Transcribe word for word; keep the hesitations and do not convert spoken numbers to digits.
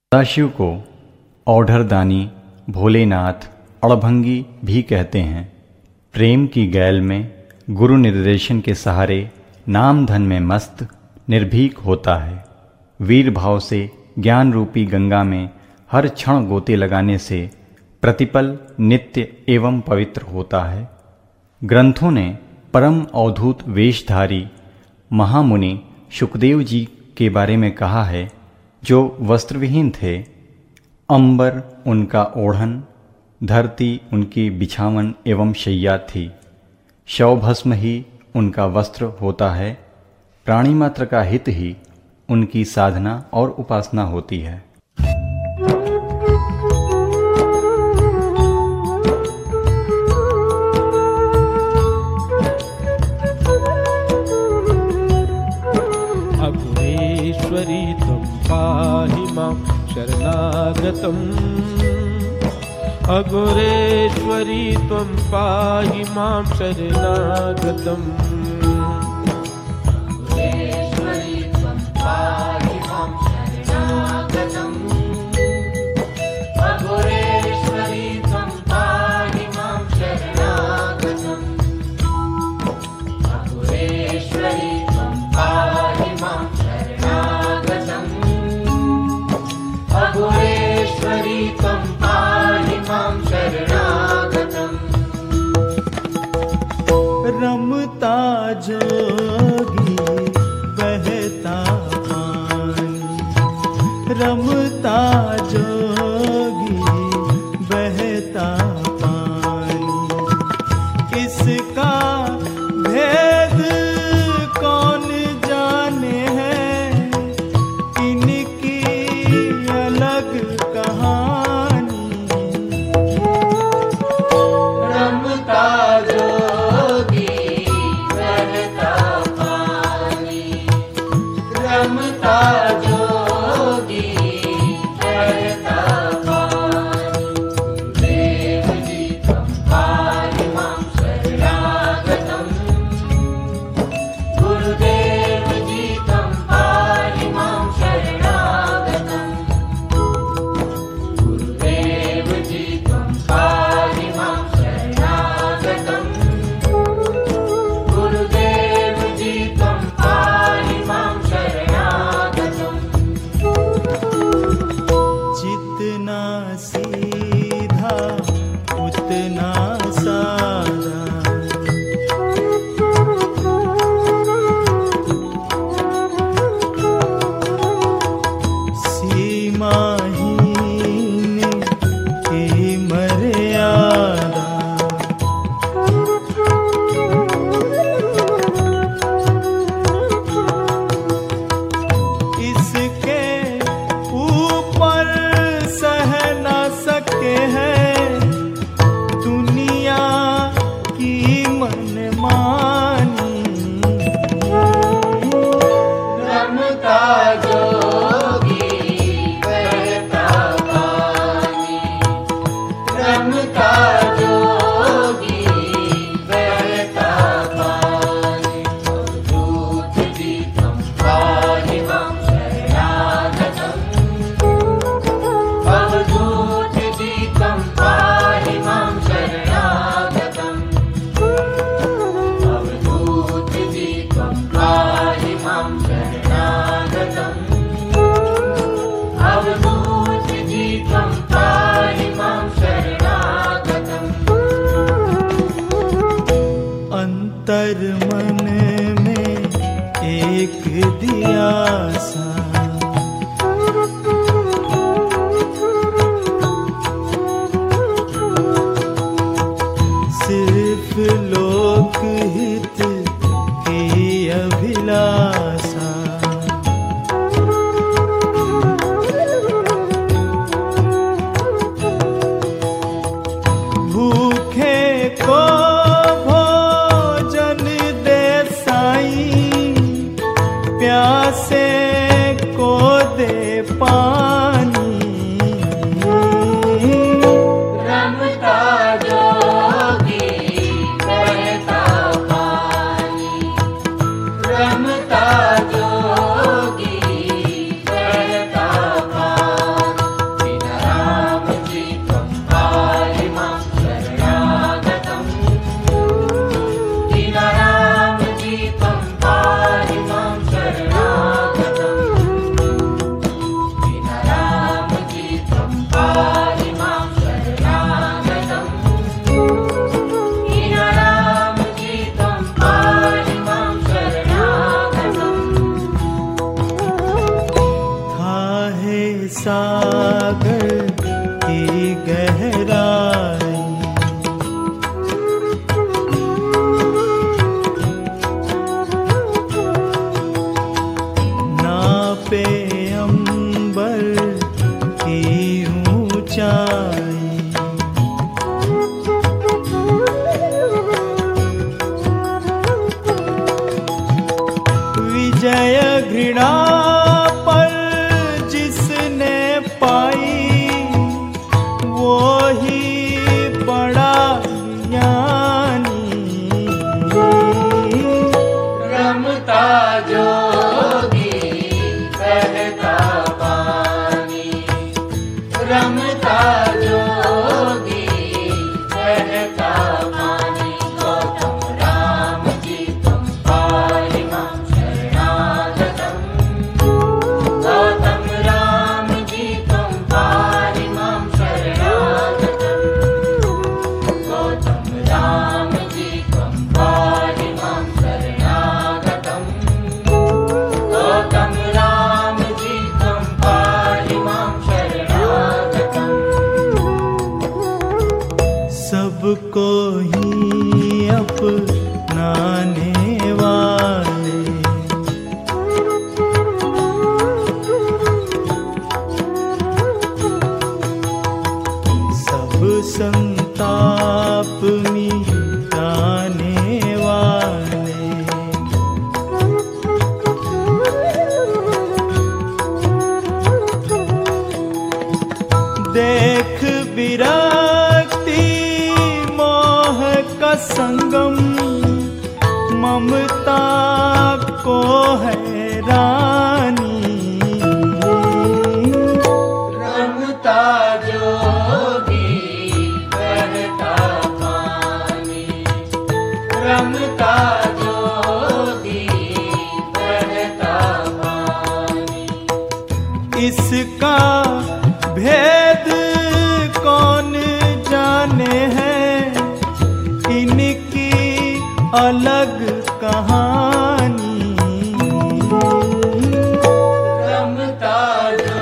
सदाशिव को औढ़रदानी, भोलेनाथ, अड़भंगी भी कहते हैं। प्रेम की गैल में गुरु निर्देशन के सहारे नाम धन में मस्त निर्भीक होता है। वीर भाव से ज्ञान रूपी गंगा में हर क्षण गोते लगाने से प्रतिपल नित्य एवं पवित्र होता है। ग्रंथों ने परम अवधूत वेशधारी महामुनि शुकदेव जी के बारे में कहा है, जो वस्त्रविहीन थे। अंबर उनका ओढ़न, धरती उनकी बिछावन एवं शैया थी। शवभस्म ही उनका वस्त्र होता है। प्राणी मात्र का हित ही उनकी साधना और उपासना होती है। अघोरेश्वरी त्वं पाहि मां शरणागतम्। अघोरेश्वरी त्वं पाहि मां शरणागतम्। अघोरेश्वरी त्वं पाहि मां शरणागतम्। अघोरेश्वरी त्वं पाहि मां शरणागतम्। अघोरेश्वरी त्वं पाहि मां शरणागतम्। अघोरेश्वरी त्वं पाहि मां शरणागतम्। रमता जोगी बहता पानी, रमता जोगी बहता पानी। इसका भेद कौन जाने है, इनकी अलग कहानी। रमता जोगी बहता पानी, रमता जोगी बहता पानी। गुरुदेव जी त्वं पाहि मां शरणागतम्। गुरुदेव जी त्वं पाहि मां शरणागतम्। गुरुदेव जी त्वं पाहि मां शरणागतम्। गुरुदेव जी त्वं पाहि मां शरणागतम्। जितना सीधा उतना सादा, सीमाहीन की मर्यादा। इसके ऊपर सह न सके है दुनिया की मनमानी। रमता जोगी बहता पानी, रमता जोगी बहता पानी। अवधूत जी त्वं पाहि मां शरणागतम्। अवधूत जी त्वं पाहि मां शरणागतम्। अवधूत जी त्वं पाहि मां शरणागतम्। अवधूत जी त्वं पाहि मां शरणागतम्। अंतर मन में एक दिया सा, सिर्फ लोक हित की अभिलाषा। भूखे को भोजन दे साईं, प्यासे सागर की गहराई। नापे अंबर की ऊंचाई। विजय घृणा पर जिसने पाई, वो ही बड़ा ज्ञानी। रमता जोगी बहता पानी, रमता जोगी बहता पानी। गौतम राम जी तुम पाहि मां शरणागतम्, गौतम राम जी तुम पाहि मां शरणागतम्, गौतम राम जी तुम पाहि मां शरणागतम्, गौतम राम जी तुम पाहि मां शरणागतम्। सबको ही अपनाने वाले, सब संताप मिटाने वाले। देख विरक्ति मोह का संगम, ममता को हैरानी। रमता जोगी बहता पानी, रमता जोगी बहता पानी। इसका भेद कौन जाने है, इनकी अलग कहानी। रमता